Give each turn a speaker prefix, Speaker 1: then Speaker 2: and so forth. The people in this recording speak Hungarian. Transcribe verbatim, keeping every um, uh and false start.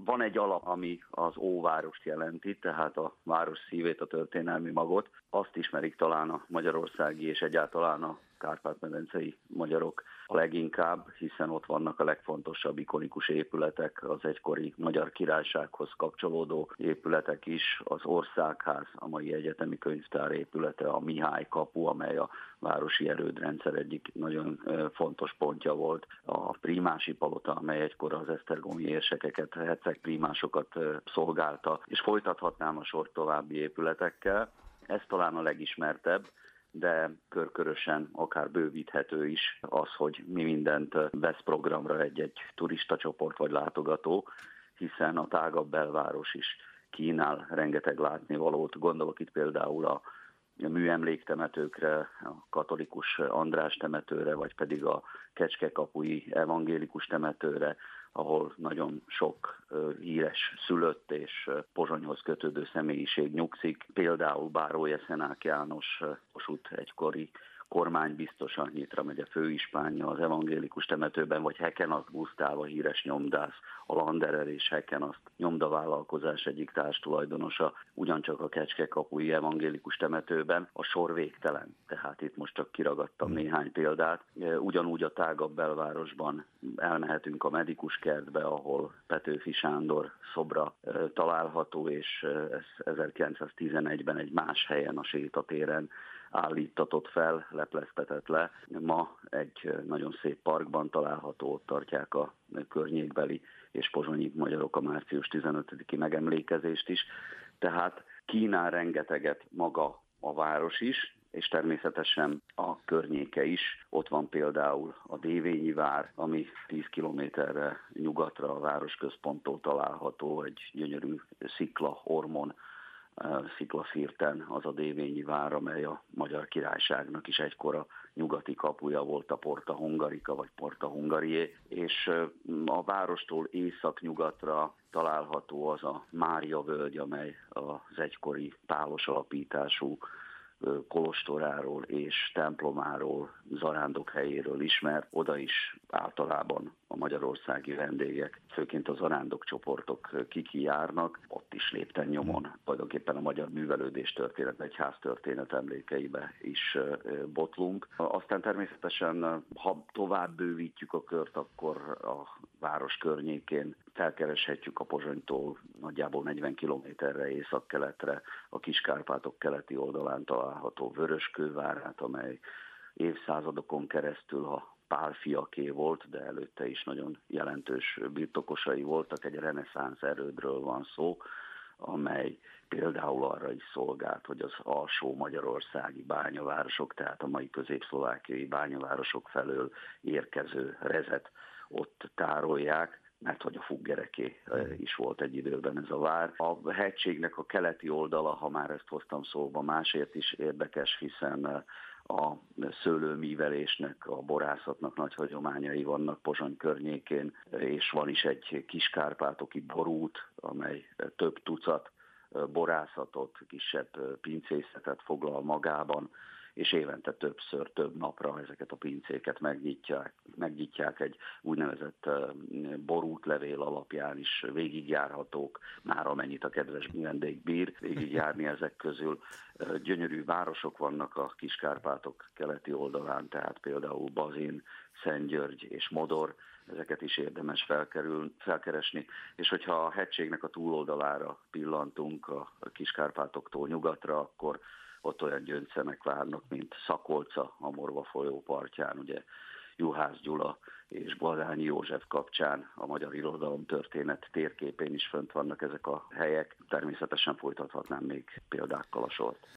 Speaker 1: Van egy alap, ami az óvárost jelenti, tehát a város szívét, a történelmi magot. Azt ismerik talán a magyarországi és egyáltalán a kárpát-medencei magyarok a leginkább, hiszen ott vannak a legfontosabb ikonikus épületek, az egykori Magyar Királysághoz kapcsolódó épületek is, az Országház, a mai egyetemi könyvtár épülete, a Mihály kapu, amely a városi erődrendszer egyik nagyon fontos pontja volt, a Prímási palota, amely egykor az esztergomi érsekeket, herceg prímásokat szolgálta, és folytathatnám a sort további épületekkel. Ez talán a legismertebb, de körkörösen akár bővíthető is az, hogy mi mindent vesz programra egy-egy turistacsoport vagy látogató, hiszen a tágabb belváros is kínál rengeteg látnivalót. Gondolok itt például a műemléktemetőkre, a katolikus András temetőre, vagy pedig a kecskekapui evangélikus temetőre, ahol nagyon sok híres szülött és Pozsonyhoz kötődő személyiség nyugszik. Például Báró Jeszenák János, Kossuth egykori kormánybiztosa, Nyitra megye főispánja az evangélikus temetőben, vagy Hekenaszt Gusztáv, a híres nyomdász, a Landerer és Hekenaszt nyomdavállalkozás egyik társtulajdonosa, ugyancsak a kecskekapui evangélikus temetőben. A sor végtelen, tehát itt most csak kiragadtam néhány példát. Ugyanúgy a tágabb belvárosban elmehetünk a Medikus kertbe, ahol Petőfi Sándor szobra található, és ez ezerkilencszáztizenegyben egy más helyen, a Sétatéren állítatott fel, lepleztetett le. Ma egy nagyon szép parkban található, ott tartják a környékbeli és pozsonyi magyarok a március tizenötödiki megemlékezést is. Tehát kínál rengeteget maga a város is, és természetesen a környéke is. Ott van például a Dévényi vár, ami tíz kilométerre nyugatra a városközponttól található, egy gyönyörű szikla, ormon, sziklaszírten az a Dévényi vár, amely a Magyar Királyságnak is egykor a nyugati kapuja volt, a Porta Hungarica vagy Porta Hungarié, és a várostól északnyugatra található az a Mária völgy, amely az egykori pálos alapítású kolostoráról és templomáról, zarándok helyéről ismert. Oda is általában a magyarországi vendégek, főként a zarándok csoportok kiki járnak, ott is lépten nyomon tulajdonképpen a magyar művelődés történet, egyház történet emlékeibe is botlunk. Aztán természetesen, ha tovább bővítjük a kört, akkor a város környékén felkereshetjük a Pozsonytól nagyjából negyven kilométerre északkeletre a Kis-Kárpátok keleti oldalán található Vöröskővárát, amely évszázadokon keresztül a Pál fiaké volt, de előtte is nagyon jelentős birtokosai voltak. Egy reneszánsz erődről van szó, amely például arra is szolgált, hogy az alsó magyarországi bányavárosok, tehát a mai középszlovákiai bányavárosok felől érkező rezet ott tárolják, mert hogy a Fuggereké is volt egy időben ez a vár. A hegységnek a keleti oldala, ha már ezt hoztam szóba, másért is érdekes, hiszen a szőlőmívelésnek, a borászatnak nagy hagyományai vannak Pozsony környékén, és van is egy Kis-Kárpátoki borút, amely több tucat borászatot, kisebb pincészetet foglal magában, és évente többször, több napra ezeket a pincéket megnyitják, megnyitják egy úgynevezett borútlevél alapján is végigjárhatók, már amennyit a kedves vendég bír végigjárni ezek közül. Gyönyörű városok vannak a Kis-Kárpátok keleti oldalán, tehát például Bazin, Szentgyörgy és Modor, ezeket is érdemes felkerül, felkeresni, és hogyha a hegységnek a túloldalára pillantunk, a Kis-Kárpátoktól nyugatra, akkor ott olyan gyöngyszemek várnak, mint Szakolca a Morva folyó partján, ugye Juhász Gyula és Badányi József kapcsán a magyar irodalom történet térképén is fönt vannak ezek a helyek. Természetesen folytathatnám még példákkal a sort.